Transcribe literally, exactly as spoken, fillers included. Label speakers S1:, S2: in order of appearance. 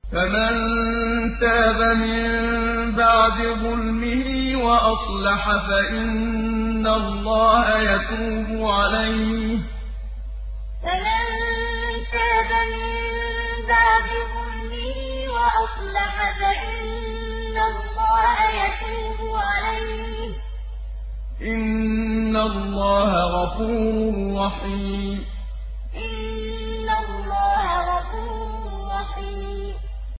S1: فَمَن تَابَ مِن بَعْدِ ظُلْمِهِ وَأَصْلَحَ فَإِنَّ اللَّهَ يَتُوبُ عَلَيْهِ ۗ
S2: فَمَن تَابَ مِن بَعْدِ ظُلْمِهِ وَأَصْلَحَ فَإِنَّ اللَّهَ يَتُوبُ عَلَيْهِ ۗ
S1: إِنَّ اللَّهَ غَفُورٌ رَّحِيمٌ.